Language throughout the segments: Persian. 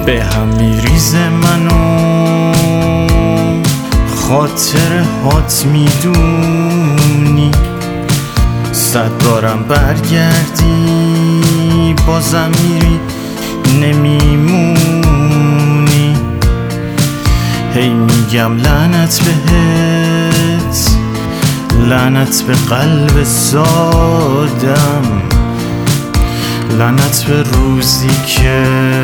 به هم میریزه منو خاطر هات میدونی، 100 بارم برگردی بازم میری نمیمونی. هی میگم لعنت بهت، لعنت به قلب سادم، لعنت به روزی که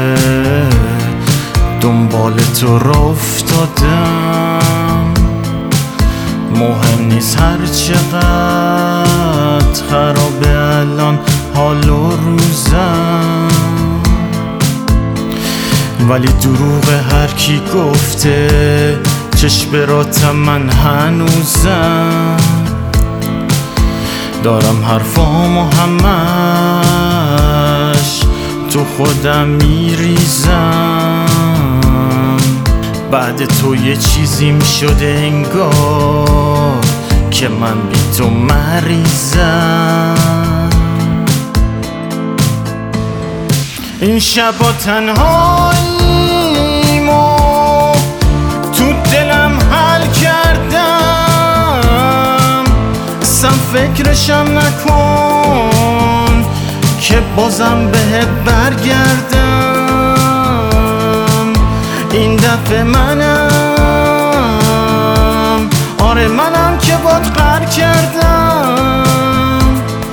دنبال تو را افتادم. مهم نیست هر چقدر خرابه الان حال و روزم، ولی دروغ هر کی گفته چشم براتم من هنوزم. دارم حرفامو همش تو خودم میریزم. بعد تو یه چیزیم شده انگار که من بی تو مریضم. این شبا تنهاییمو تو دلم حل کردم، اصلا فکرشم نکن که بازم بهت برگردم. این دفعه منم، آره منم که باد قهر کردم.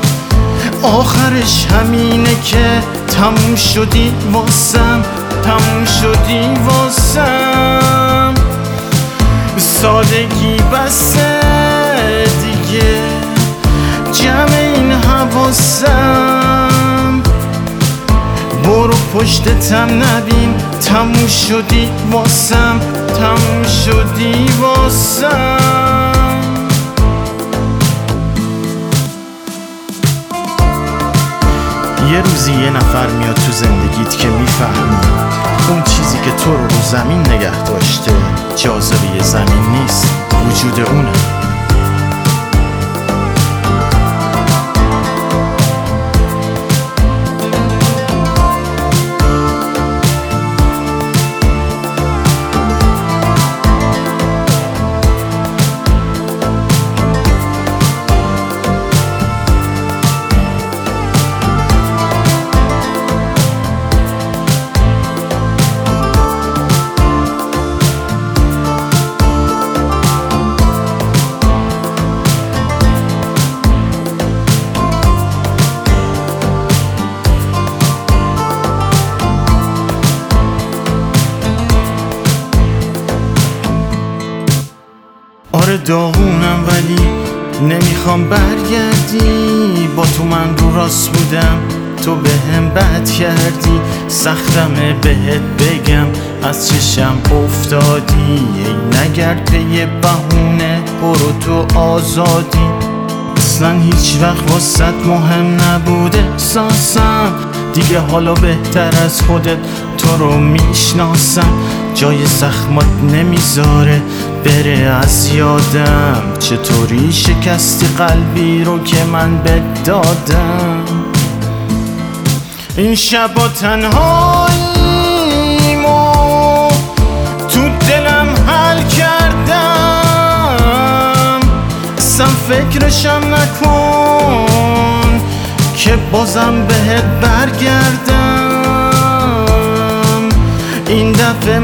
آخرش همینه که تموم شدی واسم، تموم شدی واسم. سادگی بسه دیگه جمع این حواسم. برو پشتتم نبین، تموم شدی واسم، تموم شدی واسم. یه روزی یه نفر میاد تو زندگیت که میفهمی اون چیزی که تو رو زمین نگه داشته جاذبه زمین نیست، وجود اونه. آره داغونم ولی نمیخوام برگردی. با تو من رو راست بودم، تو به هم بد کردی. سختمه بهت بگم از چشم افتادی. ای نگرد پی بهونه، برو تو آزادی. اصلا هیچ وقت واسط مهم نبوده احساسم دیگه، حالا بهتر از خودت تو رو میشناسم. جای زخمات نمیذاره بره از یادم، چطوری شکستی قلبی رو که من بهت دادم. این شبا تنهاییمو تو دلم حل کردم، اصلا فکرشم نکن که بازم بهت برگردم. این دفعه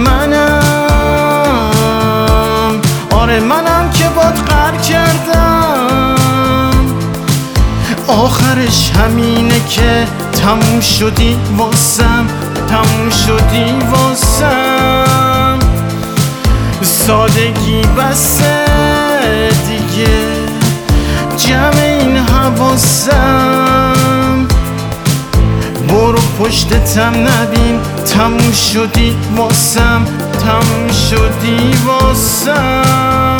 منم، آره منم که باد قهر کردم. آخرش همینه که تموم شدی واسم، تموم شدی واسم. سادگی بسه دیگه جمع این حواسم. برو پشتتم نبین، تموم شدی واسم، تموم شدی واسم.